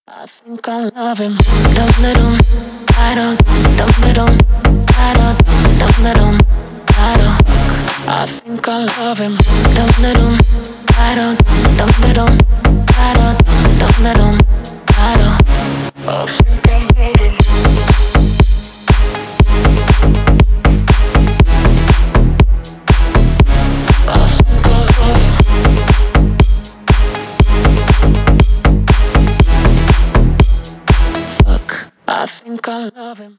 I think I love him. Dum dum, I don't. Dum dum, I don't. Dum dum, I don't. I think I love him. Dum dum, I don't. Dum dum, I don't. Dum dum, I don't. I think I love him.